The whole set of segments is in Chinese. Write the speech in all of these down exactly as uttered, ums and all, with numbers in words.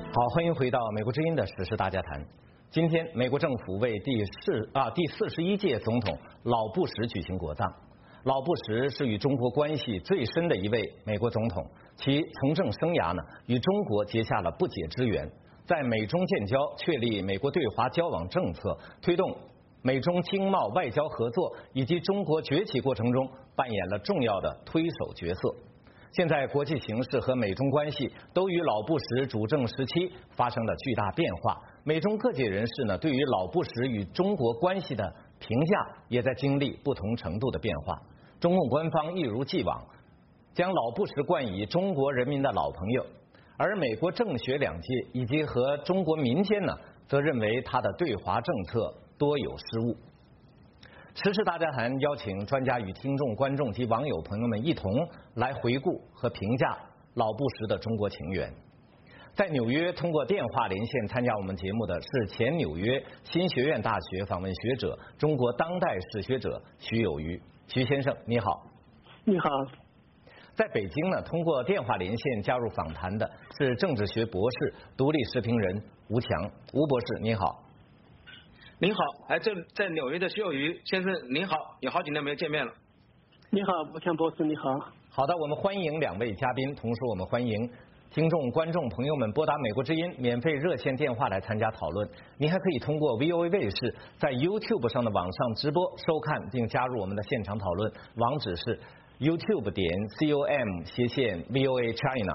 好，欢迎回到美国之音的时事大家谈。今天，美国政府为第四啊第四十一届总统老布什举行国葬。老布什是与中国关系最深的一位美国总统，其从政生涯呢与中国结下了不解之缘，在美中建交、确立美国对华交往政策、推动美中经贸外交合作以及中国崛起过程中扮演了重要的推手角色。现在国际形势和美中关系都与老布什主政时期发生了巨大变化，美中各界人士呢对于老布什与中国关系的评价也在经历不同程度的变化。中共官方一如既往将老布什冠以中国人民的老朋友，而美国政学两界以及和中国民间呢则认为他的对华政策多有失误。时事大家谈邀请专家与听众、观众及网友朋友们一同来回顾和评价老布什的中国情缘。在纽约通过电话连线参加我们节目的是前纽约新学院大学访问学者、中国当代史学者徐有余。徐先生你好。 你好。 在北京呢，通过电话连线加入访谈的是政治学博士、独立时评人吴强。吴博士你好。 您好，哎，这在纽约的徐有余先生您好，有好几年没有见面了。 你好，吴强博士你好。 好的，我们欢迎两位嘉宾，同时我们欢迎听众、观众朋友们拨打美国之音免费热线电话来参加讨论。您还可以通过 V O A 卫视在 YouTube 上的网上直播收看并加入我们的现场讨论，网址是 YouTube 点 com 斜线 V O A China。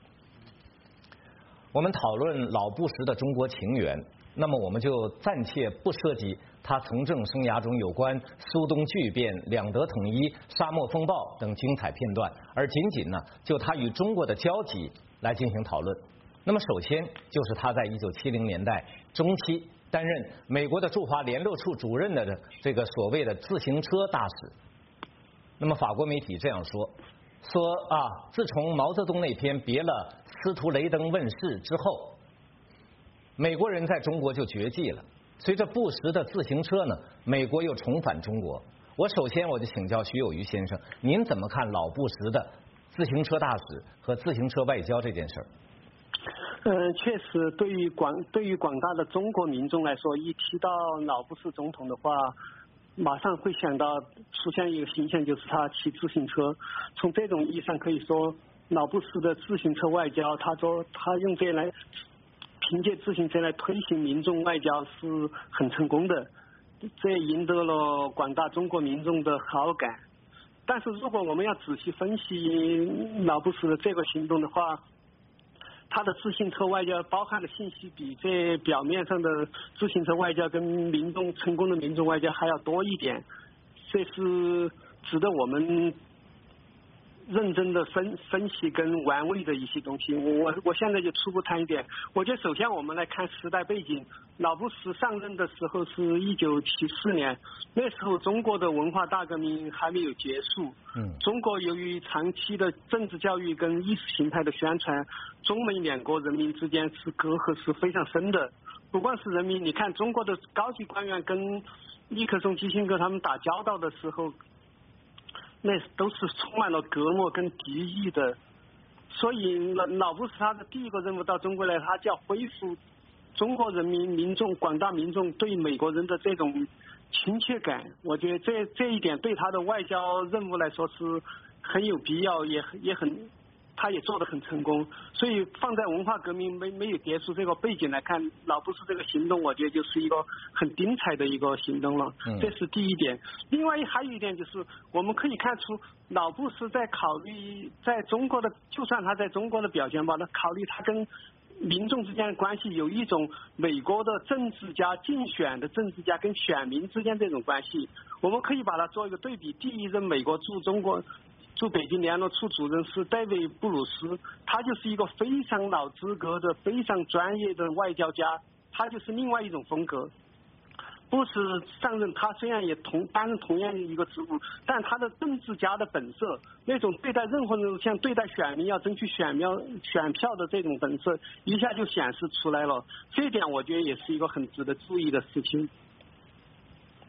我们讨论老布什的中国情缘。那么我们就暂且不涉及他从政生涯中有关苏东巨变、两德统一、沙漠风暴等精彩片段，而仅仅呢就他与中国的交集来进行讨论。那么首先就是他在一九七零年代中期担任美国的驻华联络处主任的这个所谓的自行车大使。那么法国媒体这样说，说啊，自从毛泽东那篇别了司徒雷登问世之后，美国人在中国就绝迹了。随着布什的自行车呢，美国又重返中国。我首先我就请教徐有余先生，您怎么看老布什的自行车大使和自行车外交这件事儿？ 呃，确实，对于广对于广大的中国民众来说，一提到老布什总统的话，马上会想到出现一个形象，就是他骑自行车。从这种意义上可以说，老布什的自行车外交，他说他用这来。凭借自行车来推行民众外交是很成功的，这也赢得了广大中国民众的好感。但是如果我们要仔细分析老布什的这个行动的话，他的自行车外交包含的信息比这表面上的自行车外交跟民众成功的民众外交还要多一点，这是值得我们认真的分分析跟玩味的一些东西。我我现在就初步谈一点。我觉得首先我们来看时代背景，老布什上任的时候是一九七四年，那时候中国的文化大革命还没有结束。嗯，中国由于长期的政治教育跟意识形态的宣传，中美两国人民之间是隔阂是非常深的。不光是人民，你看中国的高级官员跟尼克松、基辛格他们打交道的时候，那都是充满了隔膜跟敌意的。所以老老布什他的第一个任务到中国来，他就要恢复中国人民民众广大民众对美国人的这种亲切感。我觉得这这一点对他的外交任务来说是很有必要，也也很他也做得很成功。所以放在文化革命没没有结束这个背景来看，老布什这个行动我觉得就是一个很精彩的一个行动了。这是第一点。另外还有一点就是我们可以看出老布什在考虑在中国的，就算他在中国的表现吧，他考虑他跟民众之间的关系有一种美国的政治家竞选的政治家跟选民之间这种关系。我们可以把它做一个对比，第一任美国驻中国驻北京联络处主任是戴维·布鲁斯，他就是一个非常老资格的非常专业的外交家，他就是另外一种风格。布什上任，他虽然也同担任同样的一个职务，但他的政治家的本色，那种对待任何人像对待选民要争取选票选票的这种本色，一下就显示出来了。这一点我觉得也是一个很值得注意的事情。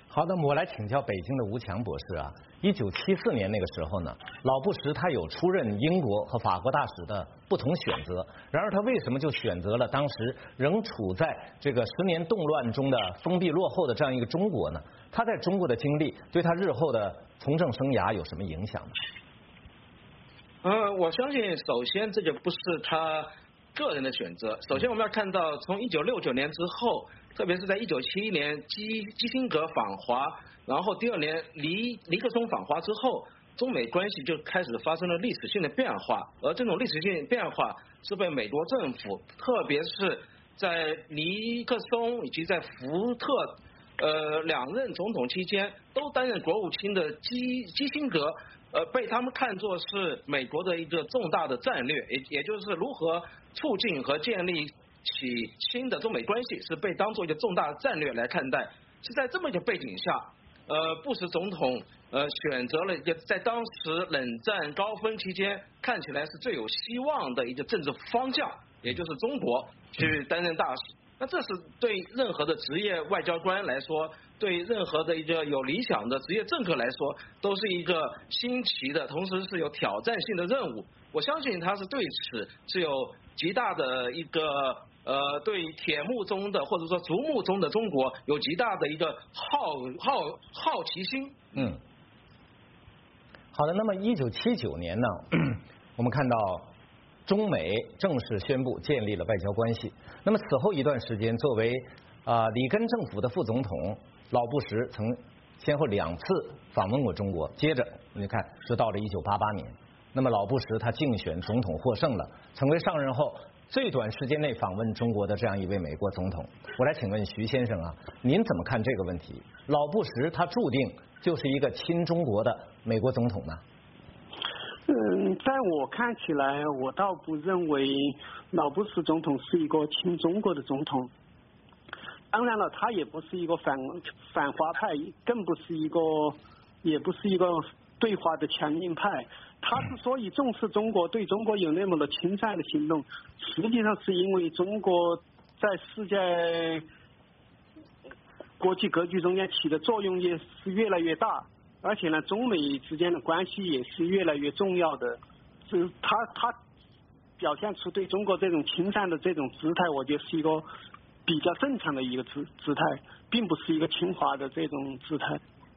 好的，我来请教北京的吴强博士啊。一九七四年那个时候呢，老布什他有出任英国和法国大使的不同选择，然而他为什么就选择了当时仍处在这个十年动乱中的封闭落后的这样一个中国呢？他在中国的经历对他日后的从政生涯有什么影响呢？ 嗯，我相信首先这就不是他个人的选择。首先我们要看到，从一九六九年之后，特别是在一九七一年基基辛格访华，然后第二年尼尼克松访华之后，中美关系就开始发生了历史性的变化。而这种历史性变化是被美国政府，特别是在尼克松以及在福特呃两任总统期间都担任国务卿的基基辛格。呃，被他们看作是美国的一个重大的战略，也也就是如何促进和建立起新的中美关系，是被当作一个重大的战略来看待。是在这么一个背景下，呃，布什总统呃选择了一个在当时冷战高峰期间看起来是最有希望的一个政治方向，也就是中国去担任大使。那这是对任何的职业外交官来说，对任何的一个有理想的职业政客来说，都是一个新奇的，同时是有挑战性的任务。我相信他是对此是有极大的一个呃，对铁幕中的或者说竹幕中的中国有极大的一个好好好奇心。 嗯，好的。那么一九七九年呢，我们看到中美正式宣布建立了外交关系。那么此后一段时间，作为啊、呃、里根政府的副总统，老布什曾先后两次访问过中国。接着你看，就到了一九八八年，那么老布什他竞选总统获胜了，成为上任后最短时间内访问中国的这样一位美国总统。我来请问徐先生啊，您怎么看这个问题？老布什他注定就是一个亲中国的美国总统呢？ 嗯，在我看起来，我倒不认为老布什总统是一个亲中国的总统。当然了，他也不是一个反反华派，更不是一个，也不是一个对华的强硬派。他之所以重视中国，对中国有那么的亲善的行动，实际上是因为中国在世界国际格局中间起的作用也是越来越大。而且呢，中美之间的关系也是越来越重要的。是他他表现出对中国这种亲善的这种姿态，我觉得是一个比较正常的一个姿姿态，并不是一个亲华的这种姿态。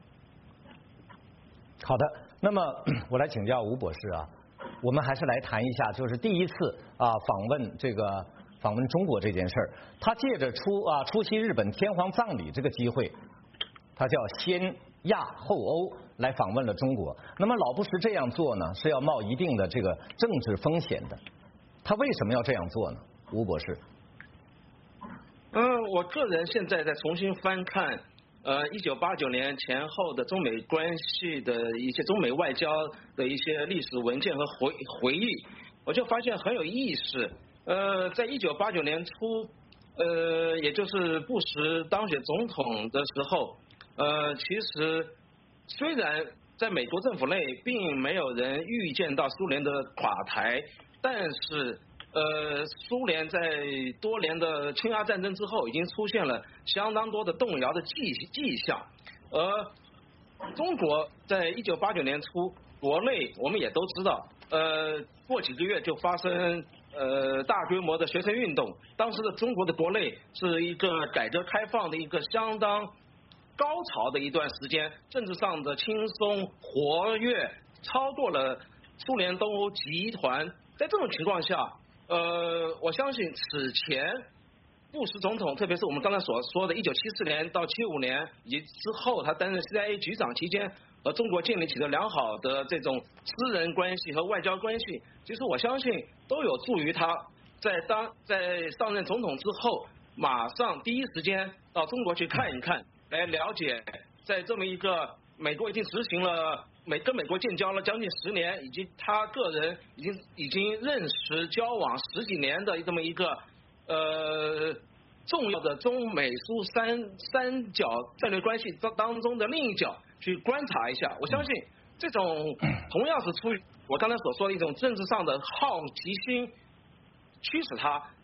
好的，那么我来请教吴博士啊，我们还是来谈一下，就是第一次啊访问这个访问中国这件事儿，他借着出啊出席日本天皇葬礼这个机会，他叫先亚后欧来访问了中国。那么老布什这样做呢，是要冒一定的这个政治风险的。他为什么要这样做呢？吴博士。 嗯，我个人现在在重新翻看呃一九八九年前后的中美关系的一些中美外交的一些历史文件和回回忆，我就发现很有意思。呃，在一九八九年初，呃，也就是布什当选总统的时候。呃，其实虽然在美国政府内并没有人预见到苏联的垮台，但是呃，苏联在多年的侵华战争之后，已经出现了相当多的动摇的迹迹象。而中国在一九八九年初，国内我们也都知道，呃，过几个月就发生呃大规模的学生运动。当时的中国的国内是一个改革开放的一个相当高潮的一段时间，政治上的轻松活跃超过了苏联东欧集团。在这种情况下，呃，我相信此前布什总统，特别是我们刚才所说的一九七四年到七五年以及之后他担任 C I A 局长期间，和中国建立起了良好的这种私人关系和外交关系，其实我相信都有助于他在当在上任总统之后，马上第一时间到中国去看一看，来了解，在这么一个美国已经执行了美跟美国建交了将近十年，以及他个人已经已经认识交往十几年的这么一个呃重要的中美苏三三角战略关系当当中的另一角去观察一下。我相信这种同样是出于我刚才所说的一种政治上的好奇心，驱使他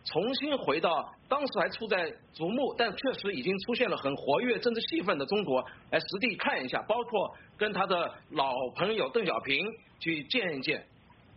重新回到当时还处在瞩目，但确实已经出现了很活跃政治气氛的中国，来实地看一下，包括跟他的老朋友邓小平去见一见。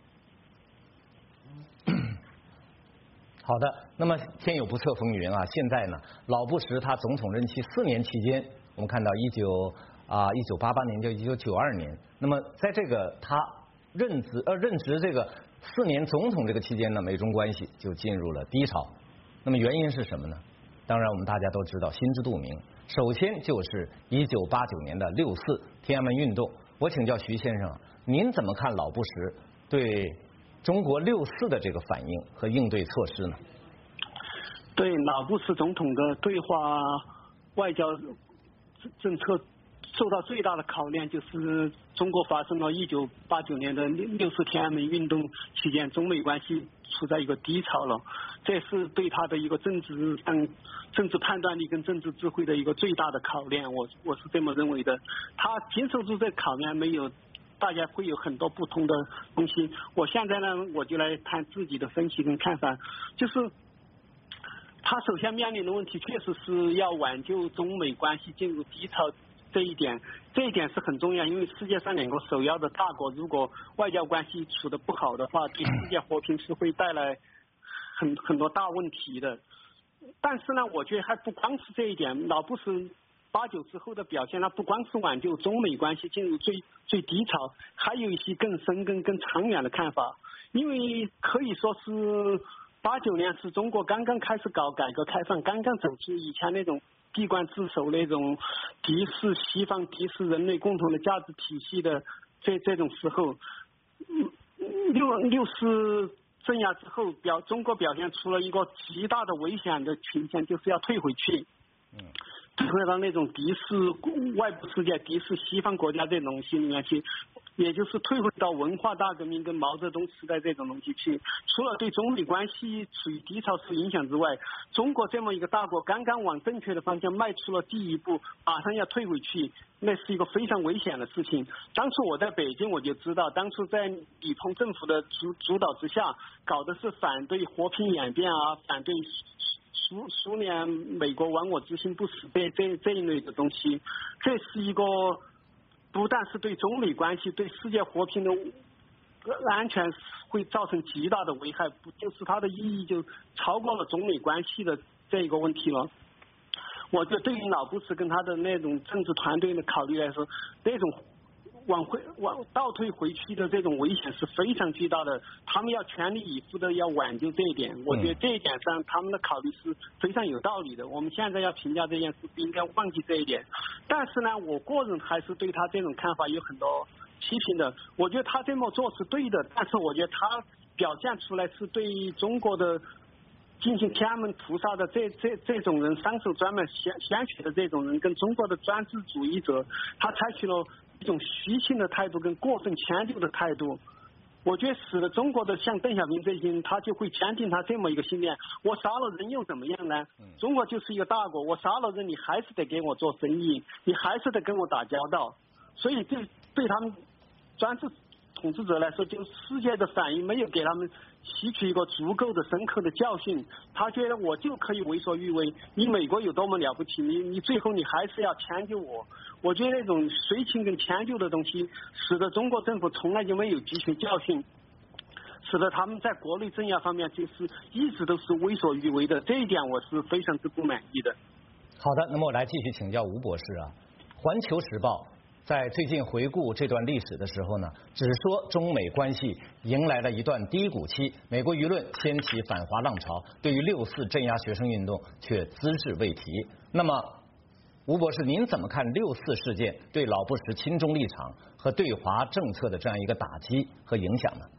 好的，那么天有不测风云啊，现在呢，老布什他总统任期四年期间，我们看到一九啊一九八八年就一九九二年，那么在这个他任职呃任职这个四年总统这个期间呢，美中关系就进入了低潮。那么原因是什么呢？当然我们大家都知道，心知肚明。首先就是一九八九年的六四天安门运动。我请教徐先生，您怎么看老布什对中国六四的这个反应和应对措施呢？ 对老布什总统的对华外交政策受到最大的考验，就是中国发生了一九八九年的六四天安门运动期间，中美关系处在一个低潮了，这是对他的一个政治嗯政治判断力跟政治智慧的一个最大的考验，我我是这么认为的。他经受住这考验没有？大家会有很多不同的东西。我现在呢，我就来谈自己的分析跟看法，就是他首先面临的问题，确实是要挽救中美关系进入低潮。这一点，这一点是很重要，因为世界上两个首要的大国，如果外交关系处得不好的话，对世界和平是会带来很很多大问题的。但是呢，我觉得还不光是这一点，老布什八九之后的表现，它不光是挽救中美关系进入最最低潮，还有一些更深更更长远的看法。因为可以说是八九年是中国刚刚开始搞改革开放，刚刚走出以前那种闭关自守那种敌视西方、敌视人类共同的价值体系的这这种时候，六六四镇压之后，表中国表现出了一个极大的危险的倾向，就是要退回去。嗯。退回到那种敌视外部世界、敌视西方国家这种东西里面去，也就是退回到文化大革命跟毛泽东时代这种东西去。除了对中美关系处于低潮受影响之外，中国这么一个大国刚刚往正确的方向迈出了第一步，马上要退回去，那是一个非常危险的事情。当初我在北京我就知道，当初在李鹏政府的主主导之下，搞的是反对和平演变啊，反对苏苏联、美国亡我之心不死这这这一类的东西，这是一个不但是对中美关系、对世界和平的安全会造成极大的危害，不就是它的意义就超过了中美关系的这一个问题了。我觉得对于老布什跟他的那种政治团队的考虑来说，那种往回往倒退回去的这种危险是非常巨大的，他们要全力以赴的要挽救这一点，我觉得这一点上他们的考虑是非常有道理的。我们现在要评价这件事，不应该忘记这一点。但是呢，我个人还是对他这种看法有很多批评的。我觉得他这么做是对的，但是我觉得他表现出来是对中国的进行天安门屠杀的这这这种人，伤手专门鲜鲜血的这种人，跟中国的专制主义者，他采取了一种虚情的态度跟过分迁就的态度，我觉得使得中国的像邓小平这些人，他就会坚定他这么一个信念：我杀了人又怎么样呢？中国就是一个大国，我杀了人，你还是得给我做生意，你还是得跟我打交道。所以对对他们专制统治者来说，就世界的反应没有给他们吸取一个足够的深刻的教训，他觉得我就可以为所欲为，你美国有多么了不起，你你最后你还是要迁就我。我觉得那种随情跟迁就的东西，使得中国政府从来就没有汲取教训，使得他们在国内镇压方面就是一直都是为所欲为的，这一点我是非常之不满意的。 好的，那么我来继续请教吴博士啊，《环球时报》在最近回顾这段历史的时候呢，只说中美关系迎来了一段低谷期，美国舆论掀起反华浪潮，对于六四镇压学生运动却只字未提。那么，吴博士，您怎么看六四事件对老布什亲中立场和对华政策的这样一个打击和影响呢？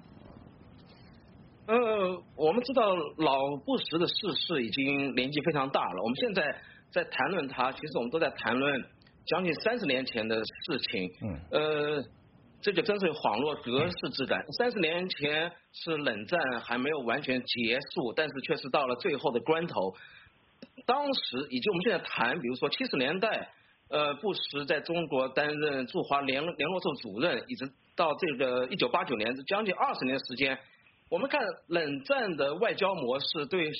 呃，我们知道老布什的逝世已经年纪非常大了，我们现在在谈论他，其实我们都在谈论将近三十年前的事情，嗯，呃，这就真是恍若隔世之感。三十年前是冷战还没有完全结束，但是却是到了最后的关头。当时以及我们现在谈，比如说七十年代，呃，布什在中国担任驻华联联络处主任，一直到这个一九八九年，将近二十年时间，我们看冷战的外交模式对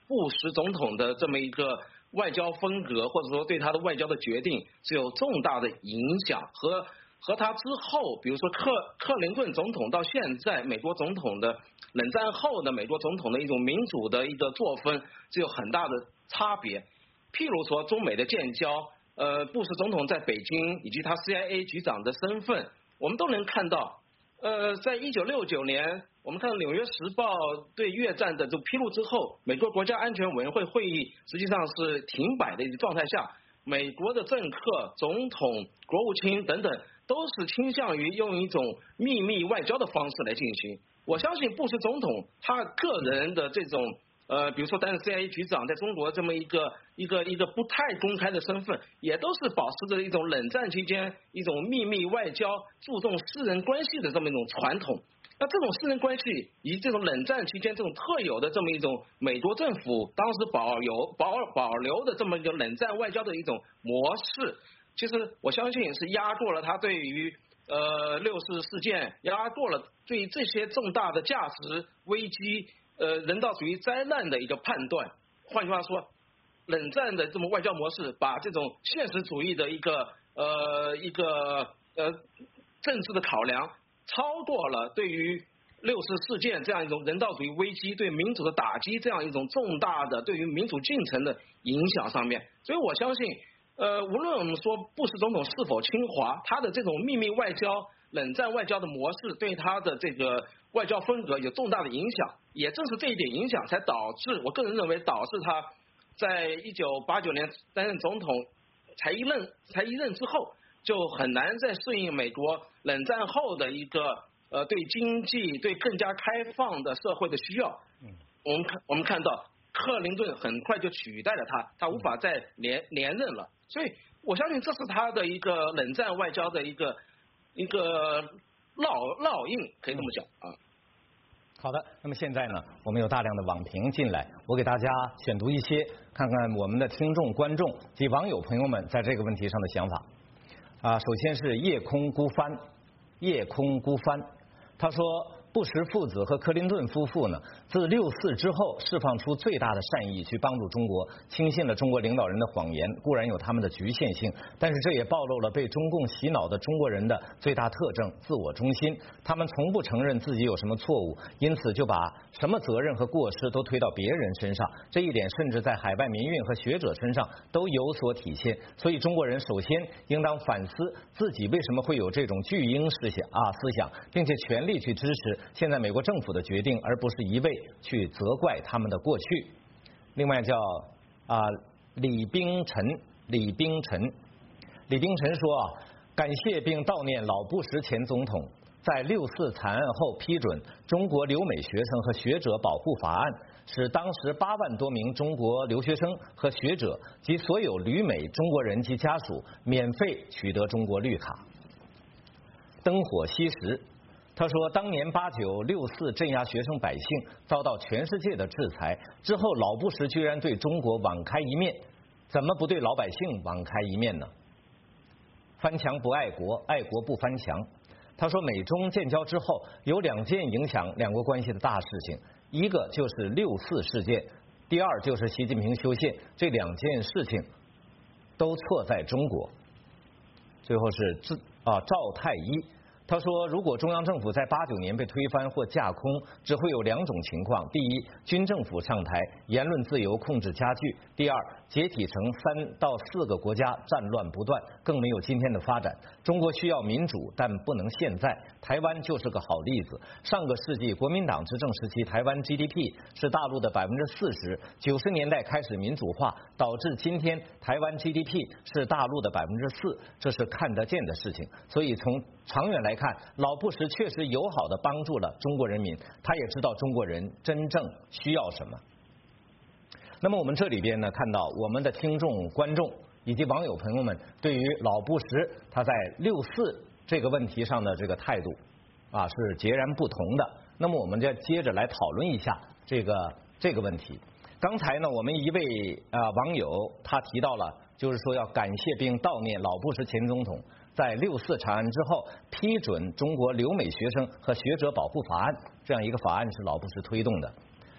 布什总统的这么一个外交风格，或者说对他的外交的决定是有重大的影响，和和他之后，比如说克克林顿总统到现在美国总统的冷战后的美国总统的一种民主的一个作风是有很大的差别。譬如说中美的建交，呃，布什总统在北京以及他 C I A 局长的身份，我们都能看到。呃，在一九六九年，我们看到《纽约时报》对越战的这披露之后，美国国家安全委员会会议实际上是停摆的一个状态下，美国的政客、总统、国务卿等等，都是倾向于用一种秘密外交的方式来进行。我相信布什总统他个人的这种呃，比如说担任 C I A 局长，在中国这么一个一个一个不太公开的身份，也都是保持着一种冷战期间一种秘密外交、注重私人关系的这么一种传统。那这种私人关系以及这种冷战期间这种特有的这么一种美国政府当时保有保保留的这么一个冷战外交的一种模式，其实我相信是压过了他对于呃六四事件，压过了对于这些重大的价值危机。呃，人道主义灾难的一个判断，换句话说，冷战的这么外交模式，把这种现实主义的一个呃一个呃政治的考量，超过了对于六四事件这样一种人道主义危机对民主的打击这样一种重大的对于民主进程的影响上面。所以我相信，呃，无论我们说布什总统是否亲华，他的这种秘密外交、冷战外交的模式对他的这个外交风格有重大的影响。也正是这一点影响，才导致我个人认为导致他在一九八九年担任总统才一任才一任之后，就很难再适应美国冷战后的一个呃对经济对更加开放的社会的需要。嗯，我们看我们看到克林顿很快就取代了他，他无法再连连任了。所以我相信这是他的一个冷战外交的一个一个烙烙印，可以这么讲啊。 好的，那么现在呢，我们有大量的网评进来，我给大家选读一些，看看我们的听众、观众及网友朋友们在这个问题上的想法。啊，首先是夜空孤帆，夜空孤帆，他说，布什父子和克林顿夫妇呢，自六四之后释放出最大的善意去帮助中国，轻信了中国领导人的谎言，固然有他们的局限性，但是这也暴露了被中共洗脑的中国人的最大特征——自我中心。他们从不承认自己有什么错误，因此就把什么责任和过失都推到别人身上，这一点甚至在海外民运和学者身上都有所体现。所以中国人首先应当反思自己为什么会有这种巨婴思想啊思想，并且全力去支持现在美国政府的决定，而不是一味去责怪他们的过去。另外叫啊李冰晨，李冰晨，李冰晨说啊，感谢并悼念老布什前总统在六四惨案后批准中国留美学生和学者保护法案，使当时八万多名中国留学生和学者及所有旅美中国人及家属免费取得中国绿卡。灯火熄时，他说，当年八九六四镇压学生百姓，遭到全世界的制裁之后，老布什居然对中国网开一面，怎么不对老百姓网开一面呢？翻墙不爱国，爱国不翻墙。他说，美中建交之后，有两件影响两国关系的大事情，一个就是六四事件，第二就是习近平修宪，这两件事情都错在中国。最后是赵啊赵太一。他说，如果中央政府在八九年被推翻或架空，只会有两种情况：第一，军政府上台，言论自由控制加剧；第二，解体成三到四个国家，战乱不断，更没有今天的发展。中国需要民主，但不能现在。台湾就是个好例子。上个世纪国民党执政时期，台湾 G D P 是大陆的百分之四十，九十年代开始民主化，导致今天台湾 G D P 是大陆的百分之四，这是看得见的事情。所以从长远来看，老布什确实友好地帮助了中国人民，他也知道中国人真正需要什么。那么我们这里边呢，看到我们的听众、观众以及网友朋友们对于老布什他在六四这个问题上的这个态度啊是截然不同的。那么我们就接着来讨论一下这个这个问题。刚才呢，我们一位啊网友他提到了，就是说要感谢并悼念老布什前总统在六四惨案之后批准中国留美学生和学者保护法案，这样一个法案是老布什推动的。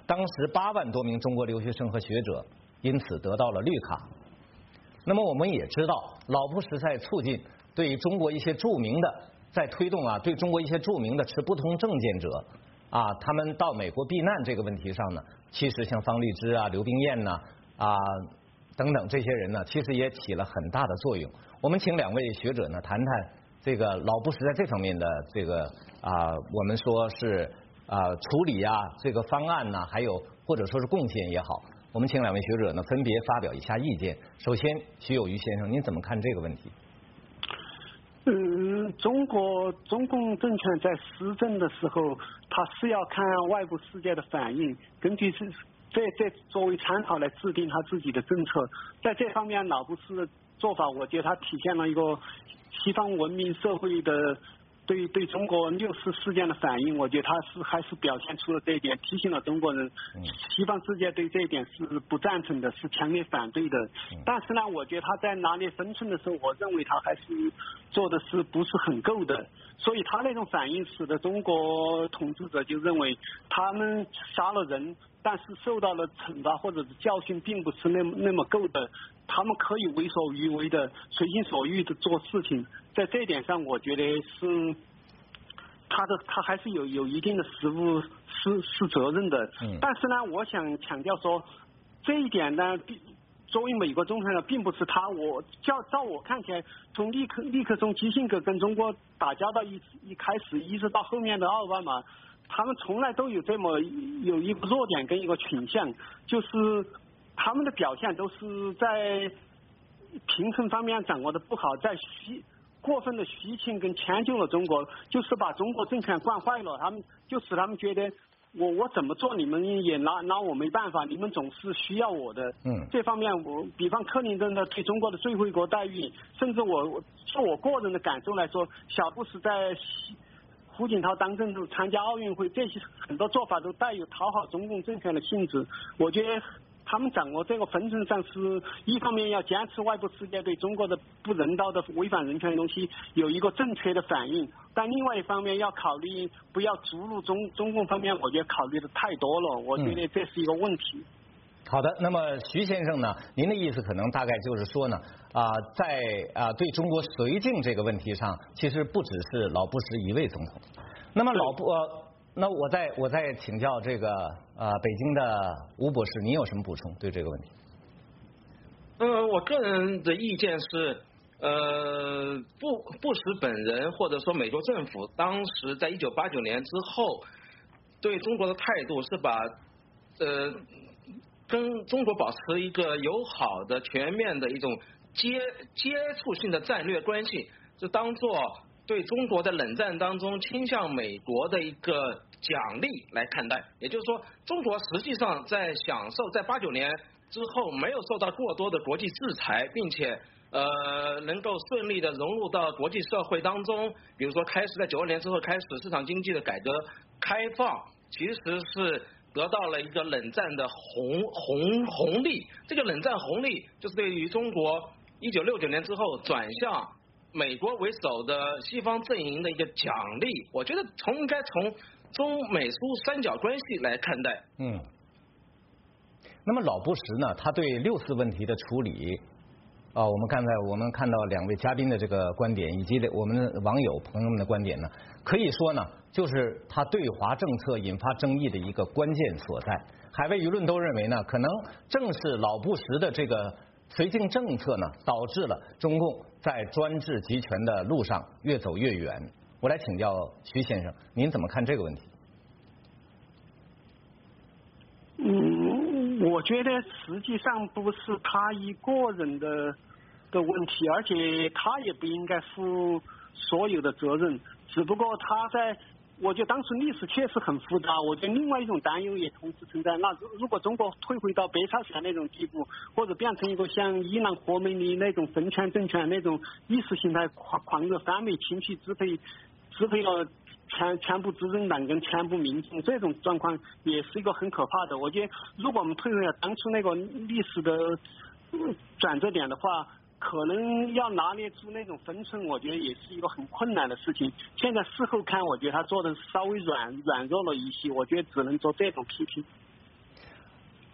当时八万多名中国留学生和学者因此得到了绿卡。那么我们也知道，老布什在促进对中国一些著名的在推动啊，对中国一些著名的持不同政见者啊，他们到美国避难这个问题上呢，其实像方励之啊、刘冰燕呐啊等等这些人呢，其实也起了很大的作用。我们请两位学者呢谈谈这个老布什在这方面的这个啊，我们说是啊处理啊这个方案呢，还有或者说是贡献也好，我们请两位学者呢分别发表一下意见。首先，徐有余先生，您怎么看这个问题？ 嗯，中国中共政权在施政的时候，他是要看外部世界的反应，根据这这这作为参考来制定他自己的政策。在这方面，老布什的做法，我觉得他体现了一个西方文明社会的对对中国六四事件的反应。我觉得他是还是表现出了这一点，提醒了中国人，西方世界对这一点是不赞成的，是强烈反对的。但是呢，我觉得他在拿捏分寸的时候，我认为他还是做的是不是很够的。所以他那种反应使得中国统治者就认为他们杀了人，但是受到了惩罚或者是教训并不是那么那么够的，他们可以为所欲为的随心所欲的做事情。在这一点上，我觉得是他的他还是有有一定的实务是是责任的。 嗯。 但是呢，我想强调说，这一点呢，作为美国总统呢，并不是他，我照照我看起来，从尼克尼克松、基辛格跟中国打交道一一开始，一直到后面的奥巴马，他们从来都有这么有一个弱点跟一个倾向，就是他们的表现都是在平衡方面掌握的不好，在虚过分的虚情跟迁就了中国，就是把中国政权惯坏了，他们就使他们觉得。我我怎么做你们也拿拿我没办法，你们总是需要我的。 嗯。 这方面我比方克林顿的对中国的最惠国待遇，甚至我我就我个人的感受来说，小布什在胡锦涛当政时参加奥运会，这些很多做法都带有讨好中共政权的性质。我觉得他们掌握这个分寸上是一方面要坚持外部世界对中国的不人道的违反人权的东西有一个正确的反应，但另外一方面要考虑不要注入中中共方面，我觉得考虑的太多了，我觉得这是一个问题。 嗯、好的，那么徐先生呢，您的意思可能大概就是说呢，啊、呃，在啊、呃、对中国绥靖这个问题上，其实不只是老布什一位总统。那么老布呃。那我再我再请教这个呃北京的吴博士，您有什么补充对这个问题？ 呃，我个人的意见是，呃，布布什本人或者说美国政府当时在一九八九年之后对中国的态度是把呃跟中国保持一个友好的、全面的一种接接触性的战略关系，就当做对中国在冷战当中倾向美国的一个奖励来看待。也就是说，中国实际上在享受在八九年之后没有受到过多的国际制裁，并且呃能够顺利的融入到国际社会当中，比如说开始在九二年之后开始市场经济的改革开放，其实是得到了一个冷战的红红红利。这个冷战红利就是对于中国一九六九年之后转向美国为首的西方阵营的一个奖励。我觉得从应该从中美苏三角关系来看待。 嗯。那么老布什呢，他对六四问题的处理，啊、呃，我们刚才我们看到两位嘉宾的这个观点，以及我们网友朋友们的观点呢，可以说呢，就是他对华政策引发争议的一个关键所在。海外舆论都认为呢，可能正是老布什的这个绥靖政策呢，导致了中共在专制集权的路上越走越远。我来请教徐先生，您怎么看这个问题？ 嗯，我觉得实际上不是他一个人的的问题，而且他也不应该负所有的责任。只不过他在，我觉得当时历史确实很复杂。我觉得另外一种担忧也同时存在。那如果中国退回到北朝鲜那种地步，或者变成一个像伊朗霍梅尼那种分权政权那种意识形态狂狂热反美情绪支配支配了全全部执政党跟全部民众，这种状况也是一个很可怕的。我觉得如果我们退回了当初那个历史的转折点的话，可能要拿捏出那种分寸，我觉得也是一个很困难的事情。现在事后看，我觉得他做的稍微软软弱了一些，我觉得只能做这种批评。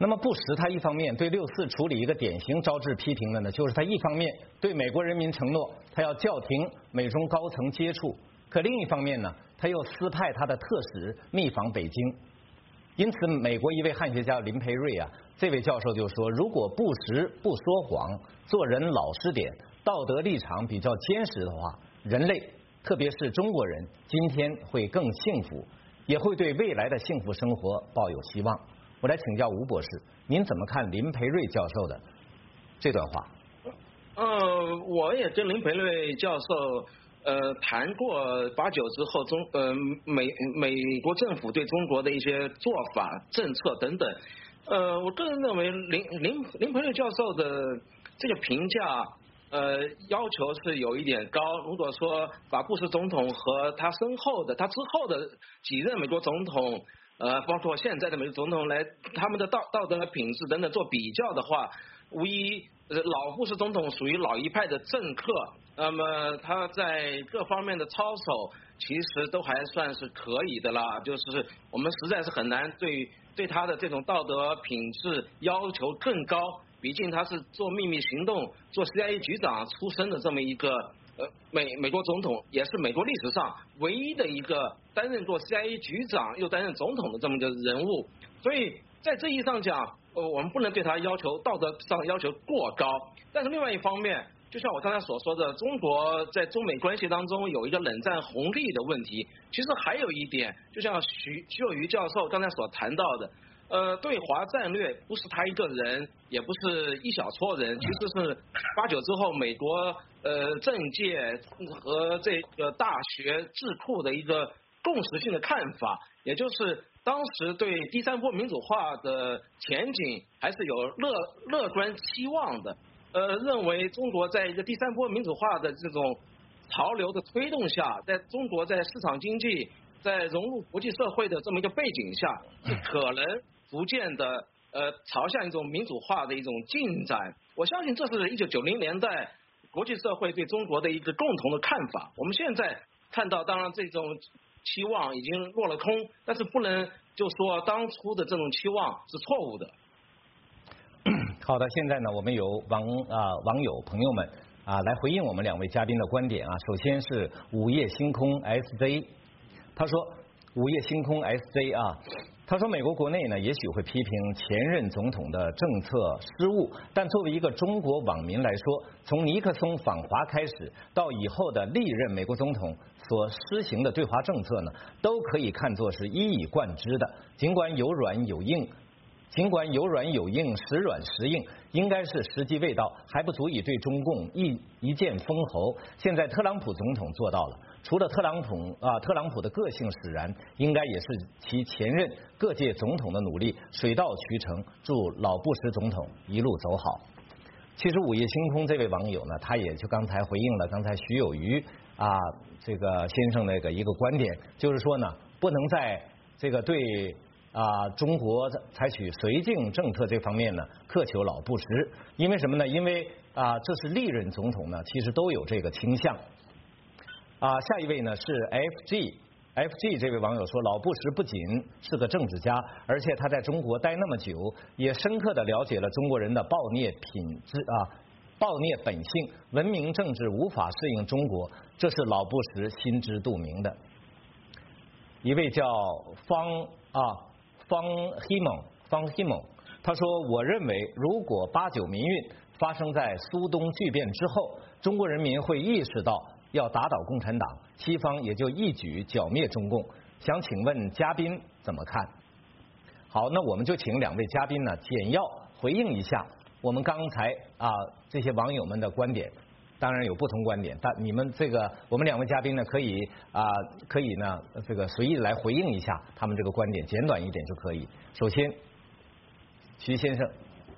那么布什他一方面对六四处理一个典型招致批评的呢，就是他一方面对美国人民承诺他要叫停美中高层接触，可另一方面呢，他又私派他的特使密访北京。因此，美国一位汉学家林培瑞啊，这位教授就说，如果布什不说谎，做人老实点，道德立场比较坚实的话，人类特别是中国人今天会更幸福，也会对未来的幸福生活抱有希望。我来请教吴博士，您怎么看林培瑞教授的这段话？ 呃，我也跟林培瑞教授呃谈过八九之后中呃美美国政府对中国的一些做法、政策等等。呃，我个人认为林林林培瑞教授的这个评价呃要求是有一点高。如果说把布什总统和他身后的他之后的几任美国总统。呃，包括现在的美国总统来他们的道道德品质等等做比较的话，无疑呃老布什总统属于老一派的政客，那么他在各方面的操守其实都还算是可以的啦，就是我们实在是很难对对他的这种道德品质要求更高，毕竟他是做秘密行动、做 C I A 局长出身的这么一个。呃，美美国总统也是美国历史上唯一的一个担任过 C I A 局长又担任总统的这么一个人物，所以在这意义上讲，呃，我们不能对他要求道德上要求过高。但是另外一方面，就像我刚才所说的，中国在中美关系当中有一个冷战红利的问题，其实还有一点，就像徐徐有余教授刚才所谈到的。呃，对华战略不是他一个人，也不是一小撮人，其实是八九之后美国呃政界和这个大学智库的一个共识性的看法，也就是当时对第三波民主化的前景还是有乐乐观期望的，呃，认为中国在一个第三波民主化的这种潮流的推动下，在中国在市场经济在融入国际社会的这么一个背景下，是可能逐渐的呃朝向一种民主化的一种进展。我相信这是一九九零年代国际社会对中国的一个共同的看法。我们现在看到，当然这种期望已经落了空，但是不能就说当初的这种期望是错误的。 好的，现在呢，我们有网啊网友朋友们啊来回应我们两位嘉宾的观点啊。首先是午夜星空 S J， 他说午夜星空 S J 啊。他说，美国国内呢，也许会批评前任总统的政策失误，但作为一个中国网民来说，从尼克松访华开始到以后的历任美国总统所施行的对华政策呢，都可以看作是一以贯之的。尽管有软有硬，尽管有软有硬，时软时硬，应该是时机未到，还不足以对中共一一剑封喉。现在特朗普总统做到了。除了特朗普啊，特朗普的个性使然，应该也是其前任各届总统的努力，水到渠成。祝老布什总统一路走好。其实午夜星空这位网友呢，他也就刚才回应了刚才徐有余啊这个先生那个一个观点，就是说呢，不能在这个对啊中国采取绥靖政策这方面呢苛求老布什，因为什么呢？因为啊这是历任总统呢，其实都有这个倾向。啊，下一位呢是 F G，F G 这位网友说，老布什不仅是个政治家，而且他在中国待那么久，也深刻的了解了中国人的暴虐品质啊，暴虐本性，文明政治无法适应中国，这是老布什心知肚明的。一位叫方啊方希蒙方希蒙，他说，我认为如果八九民运发生在苏东剧变之后，中国人民会意识到要打倒共产党，西方也就一举剿灭中共。想请问嘉宾怎么看？好，那我们就请两位嘉宾呢简要回应一下我们刚才啊这些网友们的观点。当然有不同观点，但你们这个我们两位嘉宾呢可以啊可以呢这个随意来回应一下他们这个观点，简短一点就可以。首先，徐先生。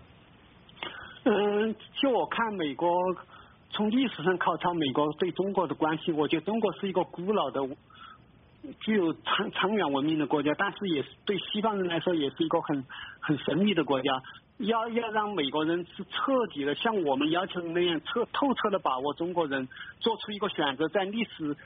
嗯，就我看美国。从历史上考察美国对中国的关系，我觉得中国是一个古老的、具有长长远文明的国家，但是也是对西方人来说也是一个很很神秘的国家。要要让美国人是彻底的像我们要求的那样彻透彻的把握中国人，做出一个选择，在历史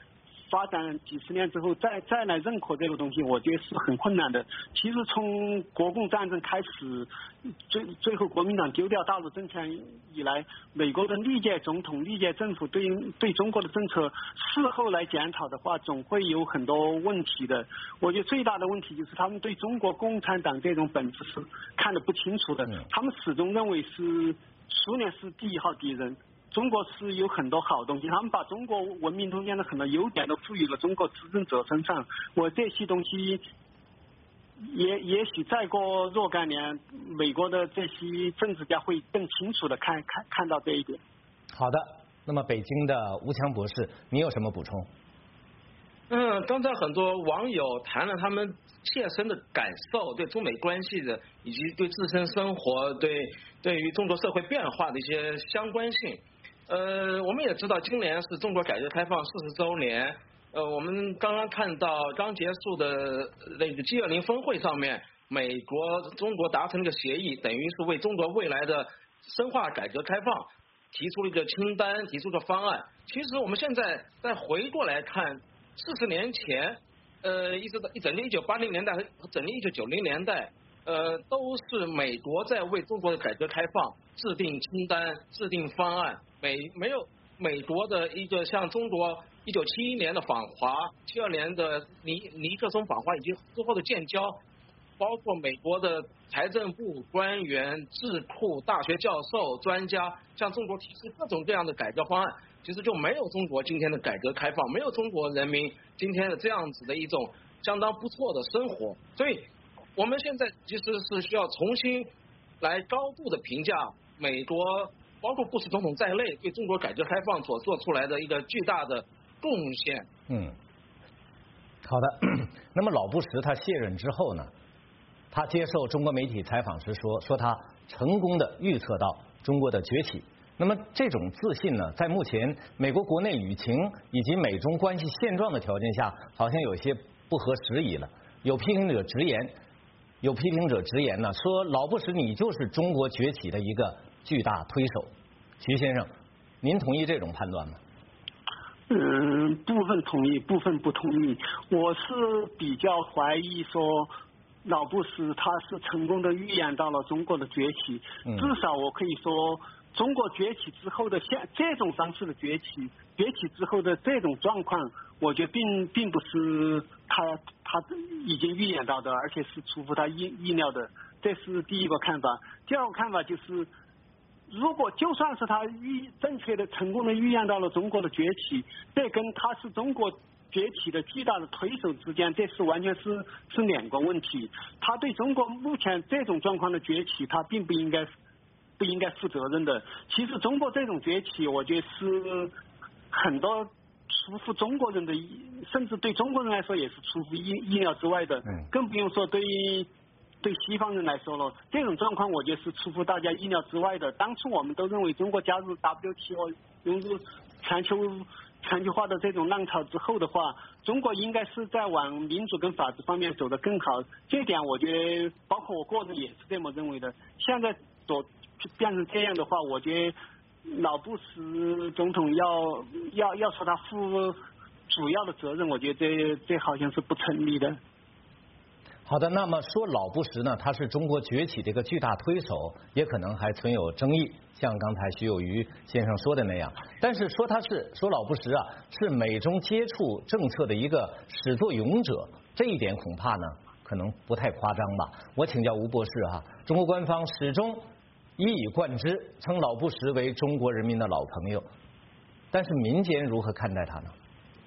发展几十年之后再再来认可这个东西，我觉得是很困难的。其实从国共战争开始，最最后国民党丢掉大陆政权以来，美国的历届总统、历届政府对对中国的政策事后来检讨的话，总会有很多问题的。我觉得最大的问题就是他们对中国共产党这种本质是看得不清楚的，他们始终认为是苏联是第一号敌人。中国是有很多好东西，他们把中国文明中间的很多优点都赋予了中国执政者身上。我这些东西也也许再过若干年，美国的这些政治家会更清楚的看看看到这一点。 好的，那么北京的吴强博士，你有什么补充？ 嗯，刚才很多网友谈了他们切身的感受，对中美关系的，以及对自身生活、对对于中国社会变化的一些相关性。呃，我们也知道，今年是中国改革开放四十周年。呃，我们刚刚看到刚结束的那个 G 二十 峰会上面，美国、中国达成了个协议，等于是为中国未来的深化改革开放提出了一个清单，提出了方案。其实我们现在再回过来看，四十年前，呃，一直到一整个一九八零年代和整个一九九零年代，呃，都是美国在为中国的改革开放制定清单、制定方案。美没有美国的一个像中国一九七一年的访华，七二年的尼尼克松访华以及之后的建交，包括美国的财政部官员、智库、大学教授、专家向中国提出各种各样的改革方案，其实就没有中国今天的改革开放，没有中国人民今天的这样子的一种相当不错的生活。所以我们现在其实是需要重新来高度的评价美国，包括布什总统在内对中国改革开放所做出来的一个巨大的贡献。 嗯，好的。那么老布什他卸任之后呢，他接受中国媒体采访时说，说他成功的预测到中国的崛起。那么这种自信呢，在目前美国国内舆情以及美中关系现状的条件下，好像有些不合时宜了。有批评者直言，有批评者直言呢，说老布什你就是中国崛起的一个巨大推手。徐先生，您同意这种判断吗？ 嗯，部分同意，部分不同意。我是比较怀疑说，老布什他是成功的预言到了中国的崛起。至少我可以说，中国崛起之后的现这种方式的崛起，崛起之后的这种状况，我觉得并并不是他他已经预言到的，而且是出乎他意意料的。这是第一个看法。第二个看法就是，如果就算是他预正确的、成功的预言到了中国的崛起，这跟他是中国崛起的巨大的推手之间，这是完全是是两个问题。他对中国目前这种状况的崛起，他并不应该不应该负责任的。其实中国这种崛起，我觉得是很多出乎中国人的，甚至对中国人来说也是出乎意意料之外的，更不用说对对西方人来说了，这种状况我觉得是出乎大家意料之外的。当初我们都认为中国加入 W T O 融入全球全球化的这种浪潮之后的话，中国应该是在往民主跟法治方面走得更好。这点我觉得包括我个人也是这么认为的。现在所变成这样的话，我觉得老布什总统要要要说他负主要的责任，我觉得这这好像是不成立的。 好的，那么说老布什呢，他是中国崛起的一个巨大推手，也可能还存有争议，像刚才徐有余先生说的那样。但是说他是说老布什啊，是美中接触政策的一个始作俑者，这一点恐怕呢，可能不太夸张吧。我请教吴博士哈、啊，中国官方始终一以贯之，称老布什为中国人民的老朋友，但是民间如何看待他呢？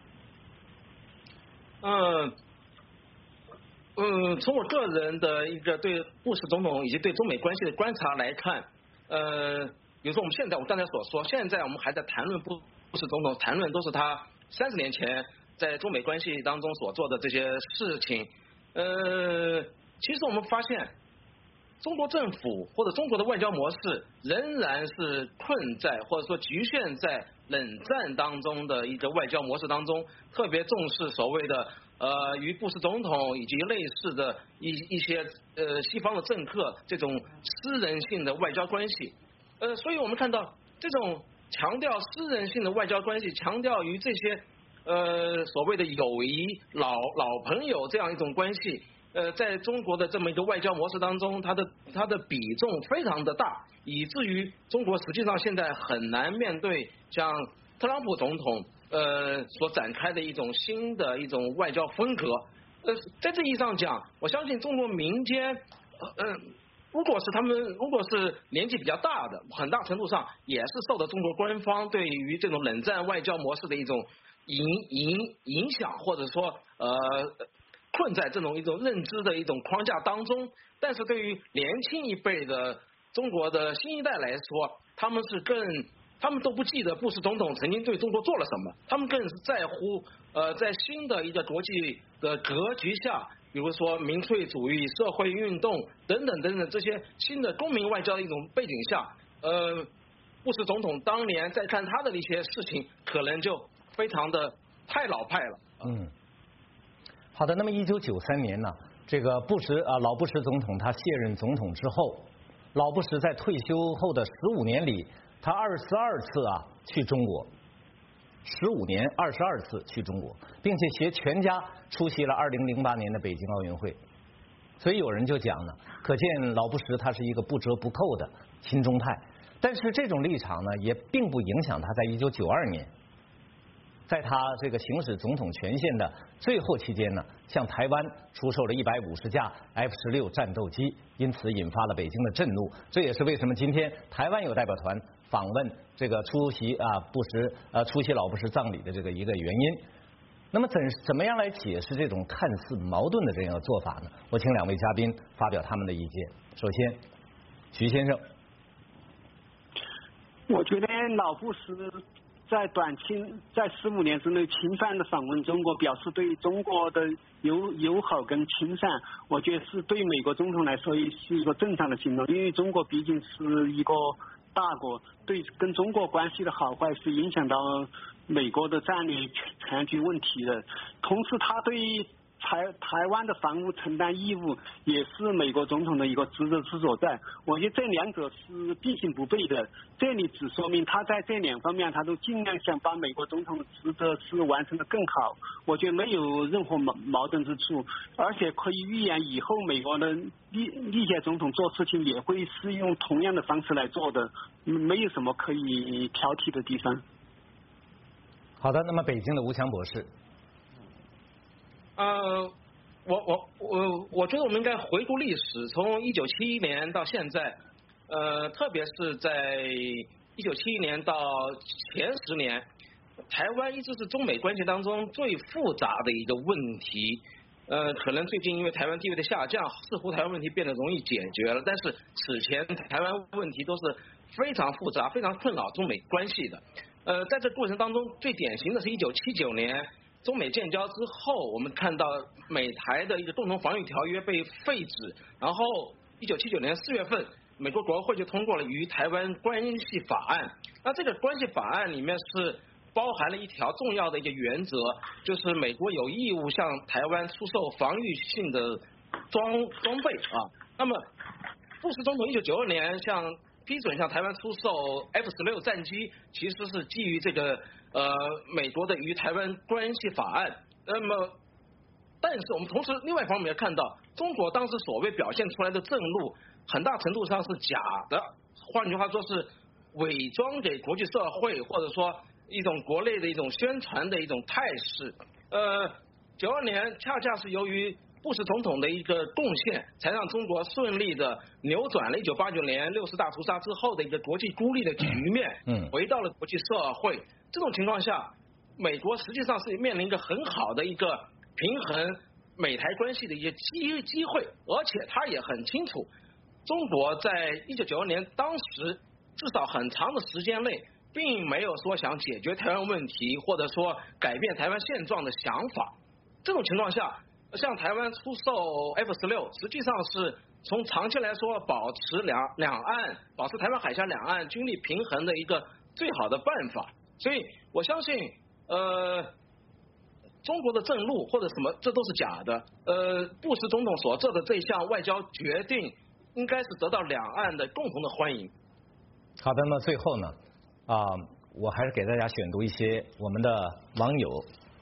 嗯。嗯，从我个人的一个对布什总统以及对中美关系的观察来看，呃，比如说我们现在我刚才所说，现在我们还在谈论布布什总统，谈论都是他三十年前在中美关系当中所做的这些事情。呃，其实我们发现，中国政府或者中国的外交模式仍然是困在或者说局限在冷战当中的一个外交模式当中，特别重视所谓的呃与布什总统以及类似的一一些呃西方的政客这种私人性的外交关系。呃，所以我们看到这种强调私人性的外交关系，强调于这些呃所谓的友谊、老老朋友这样一种关系，呃，在中国的这么一个外交模式当中，它的它的比重非常的大，以至于中国实际上现在很难面对像特朗普总统呃所展开的一种新的一种外交风格。呃，在这意义上讲，我相信中国民间，呃，如果是他们，如果是年纪比较大的，很大程度上也是受到中国官方对于这种冷战外交模式的一种影影影响，或者说呃困在这种一种认知的一种框架当中。但是对于年轻一辈的中国的新一代来说，他们是更。他们都不记得布什总统曾经对中国做了什么，他们更是在乎呃，在新的一个国际的格局下，比如说民粹主义、社会运动等等等等这些新的公民外交的一种背景下，呃，布什总统当年在看他的一些事情，可能就非常的太老派了。 嗯，好的。那么一九九三年呢，这个布什啊老布什总统他卸任总统之后，老布什在退休后的十五年里。他二十二次啊去中国，十五年二十二次去中国，并且携全家出席了二零零八年的北京奥运会。所以有人就讲呢，可见老布什他是一个不折不扣的亲中派。但是这种立场呢，也并不影响他在一九九二年，在他这个行使总统权限的最后期间呢，向台湾出售了一百五十架 F 十六战斗机，因此引发了北京的震怒。这也是为什么今天台湾有代表团访问这个出席啊布什呃出席老布什葬礼的这个一个原因。那么怎怎么样来解释这种看似矛盾的这样的做法呢？我请两位嘉宾发表他们的意见。首先，徐先生， 我觉得老布什在短期在十五年之内频繁的访问中国，表示对中国的友友好跟亲善，我觉得是对美国总统来说是一个正常的行动，因为中国毕竟是一个大国，对跟中国关系的好坏是影响到美国的战略全局问题的。同时，他对台台湾的防务承担义务，也是美国总统的一个职责之所在。我觉得这两者是并行不悖的。这里只说明他在这两方面，他都尽量想把美国总统的职责是完成的更好。我觉得没有任何矛矛盾之处，而且可以预言以后美国的历历届总统做事情也会是用同样的方式来做的，没有什么可以挑剔的地方。 好的，那么北京的吴强博士。 呃，我我我我觉得我们应该回顾历史，从一九七一年到现在，呃，特别是在一九七一年到前十年，台湾一直是中美关系当中最复杂的一个问题。呃，可能最近因为台湾地位的下降，似乎台湾问题变得容易解决了，但是此前台湾问题都是非常复杂、非常困扰中美关系的。呃，在这过程当中，最典型的是一九七九年。中美建交之后，我们看到美台的一个共同防御条约被废止，然后一九七九年四月份，美国国会就通过了与台湾关系法案。那这个关系法案里面是包含了一条重要的一个原则，就是美国有义务向台湾出售防御性的装装备啊。那么，布什总统一九九二年向批准向台湾出售 F 十六战机，其实是基于这个。呃，美国的与台湾关系法案，那么，但是我们同时另外一方面也看到，中国当时所谓表现出来的正路，很大程度上是假的，换句话说是伪装给国际社会，或者说一种国内的一种宣传的一种态势。呃，九二年恰恰是由于布什总统的一个贡献，才让中国顺利的扭转了一九八九年六四大屠杀之后的一个国际孤立的局面，嗯，回到了国际社会。这种情况下，美国实际上是面临一个很好的一个平衡美台关系的一个机机会，而且他也很清楚，中国在一九九二年当时至少很长的时间内，并没有说想解决台湾问题，或者说改变台湾现状的想法。这种情况下，向台湾出售 F 十六，实际上是从长期来说保持两两岸保持台湾海峡两岸军力平衡的一个最好的办法。所以我相信，呃，中国的正路或者什么，这都是假的。呃，布什总统所做的这项外交决定，应该是得到两岸的共同的欢迎。 好的，那最后呢，啊、呃，我还是给大家选读一些我们的网友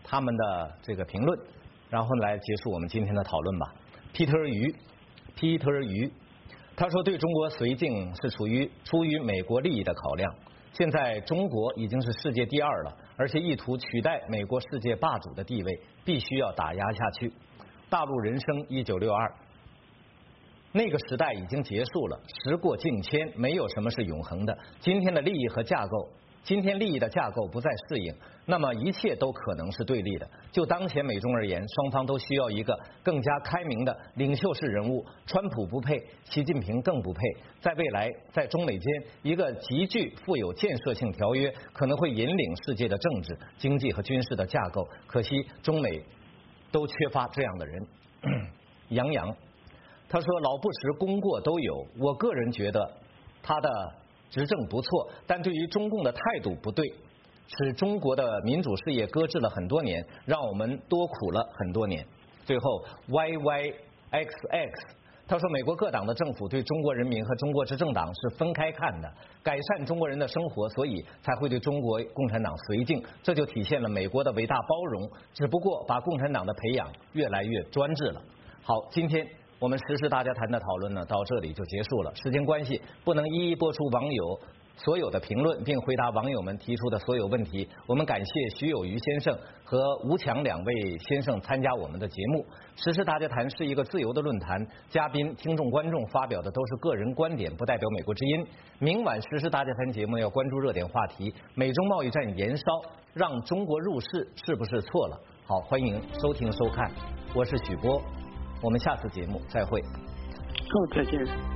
他们的这个评论，然后来结束我们今天的讨论吧。Peter 于 Peter 于他说，对中国绥靖是处于出于美国利益的考量。现在中国已经是世界第二了，而且意图取代美国世界霸主的地位，必须要打压下去。大陆人生一九六二，那个时代已经结束了，时过境迁，没有什么是永恒的。今天的利益和架构。今天利益的架构不再适应，那么一切都可能是对立的。就当前美中而言，双方都需要一个更加开明的领袖式人物。川普不配，习近平更不配。在未来，在中美间，一个极具富有建设性条约可能会引领世界的政治、经济和军事的架构。可惜中美都缺乏这样的人。杨洋他说，老布什功过都有，我个人觉得他的执政不错，但对于中共的态度不对，使中国的民主事业搁置了很多年，让我们多苦了很多年。最后 Y Y X X 他说，美国各党的政府对中国人民和中国执政党是分开看的，改善中国人的生活，所以才会对中国共产党绥靖，这就体现了美国的伟大包容，只不过把共产党的培养越来越专制了。好，今天我们时事大家谈的讨论呢，到这里就结束了。时间关系，不能一一播出网友所有的评论，并回答网友们提出的所有问题。我们感谢徐有余先生和吴强两位先生参加我们的节目。时事大家谈是一个自由的论坛，嘉宾、听众、观众发表的都是个人观点，不代表美国之音。明晚时事大家谈节目要关注热点话题：美中贸易战延烧，让中国入世是不是错了？好，欢迎收听收看，我是许波。我们下次节目再会。 好，再见。